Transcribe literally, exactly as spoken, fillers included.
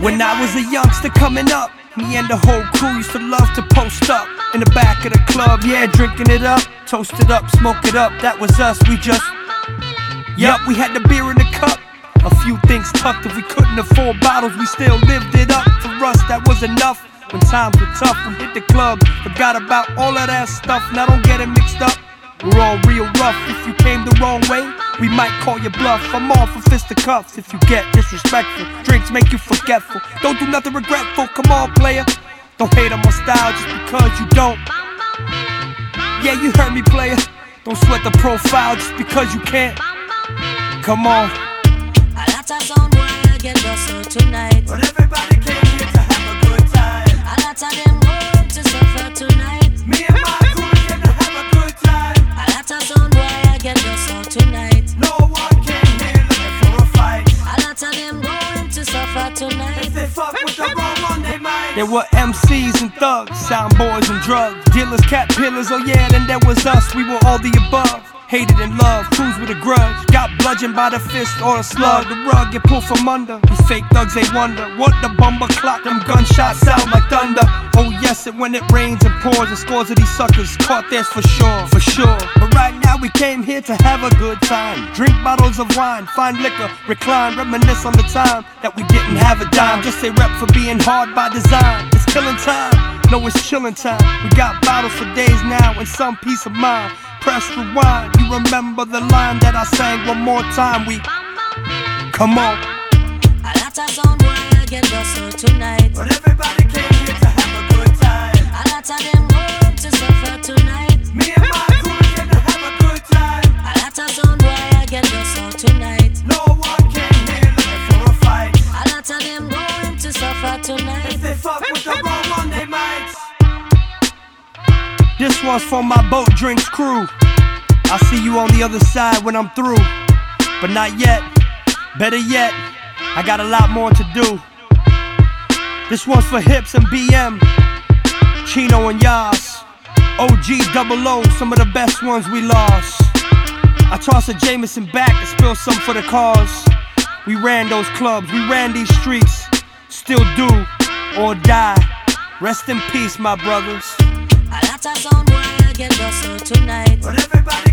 When I was a youngster coming up, me and the whole crew used to love to post up in the back of the club, yeah, drinking it up, toast it up, smoke it up, that was us, we just, yup, we had the beer in the cup, a few things tucked, if we couldn't afford bottles, we still lived it up, for us that was enough, when times were tough, we hit the club, forgot about all of that stuff, now don't get it mixed up, we're all real rough, if you came the wrong way, we might call you bluff, I'm all for fisticuffs, if you get disrespectful, drinks make you forgetful, don't do nothing regretful, come on player, don't hate on my style just because you don't. Yeah, you heard me, player. Don't sweat the profile just because you can't. Come on. A lot of sound boy get bustled tonight, but everybody came here to have a good time. A lot of them home to suffer tonight. Me and my crew came to have a good time. A lot of sound boy get bustled tonight. No one came here looking for a fight. A lot of them going to suffer tonight. If they fuck with the wrong one, they might. There were M Cs and thugs, sound boys and drugs, dealers, cat pillars, oh yeah, then there was us, we were all the above. Hated and loved, crews with a grudge, got bludgeoned by the fist or a slug. The rug get pulled from under, these fake thugs they wonder what the bumper clock, them gunshots sound like thunder. Oh yes, and when it rains and pours, and scores of these suckers caught theirs for sure, for sure. But right now we came here to have a good time, drink bottles of wine, find liquor, recline, reminisce on the time that we didn't have a dime. Just say rep for being hard by design. It's killing time, no it's chilling time. We got bottles for days now and some peace of mind. Press rewind, you remember the line that I sang one more time, we, come on. A lot of sound boy get bustled tonight, but everybody came here to have a good time. A lot of them home to suffer tonight. Me and my crew came to have a good time. A lot of sound boy get bustled tonight. No one came here looking for a fight. A lot of them going to suffer tonight. If they fuck with the wrong one, they might. This one's for my boat drinks crew. I'll see you on the other side when I'm through. But not yet, better yet, I got a lot more to do. This one's for Hips and B M, Chino and Yas, O G double O, some of the best ones we lost. I toss a Jameson back and spill some for the cause. We ran those clubs, we ran these streets, still do or die. Rest in peace, my brothers. A lot of sound boy get bustled tonight, but everybody